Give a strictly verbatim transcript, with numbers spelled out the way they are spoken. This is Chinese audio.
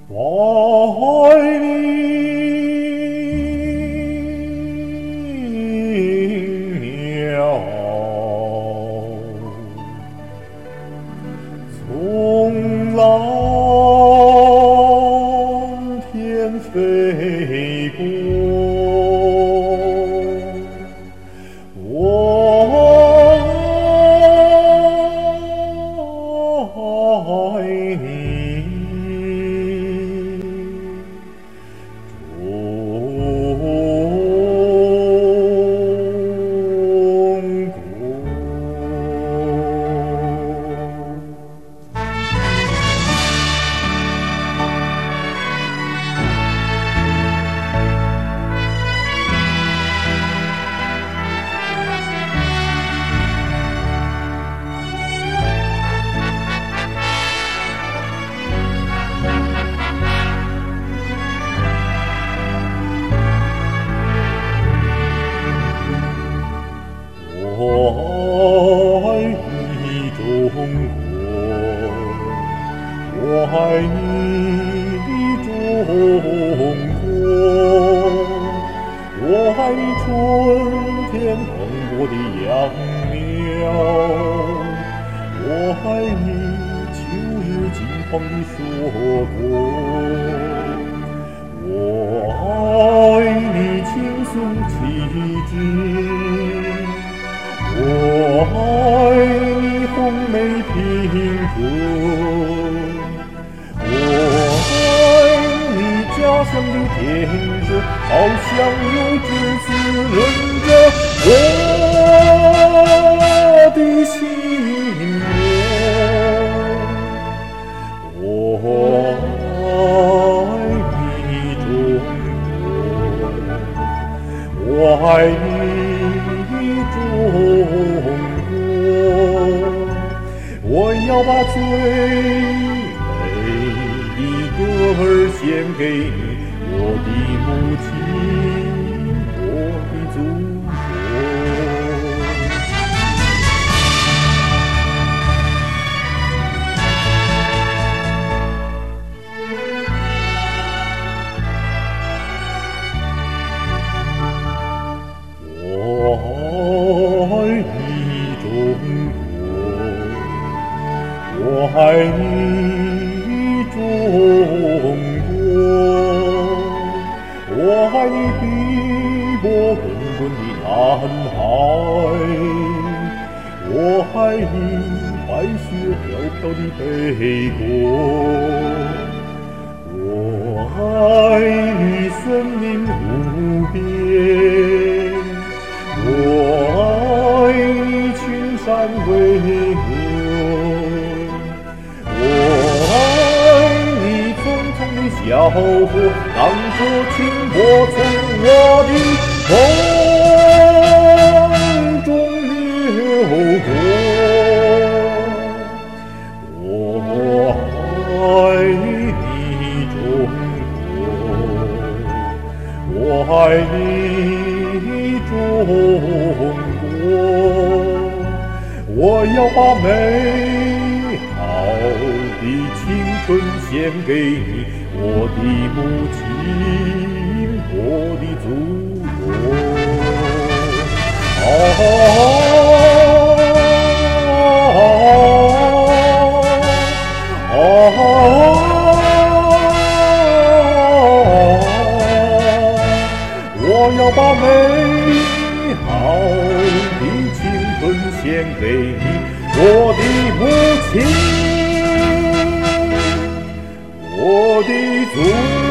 我爱你了，从蓝天飞过，我爱你。我爱你中国，我爱你中国，我爱你春天蓬勃的杨苗，我爱你秋日金黄的硕果，我爱你青松气质，我爱你红梅品格，我爱你家乡的田野，好像有只子忍着我的心窝。我爱你中国，我爱你中国，我要把最美的歌儿献给你，我的母亲，我的祖我爱你中国，我爱你中国，我爱你碧波滚滚的南海，我爱你白雪飘飘的北国，我爱你森林无边，我爱你群山巍峨，我爱你匆匆的小河，荡着清波从我的梦中流过。我爱你中国，我爱你中国，我要把美好的青春献给你，我的母亲，我的祖国。我要把美好的青春献给你，我的母亲，我的祖国。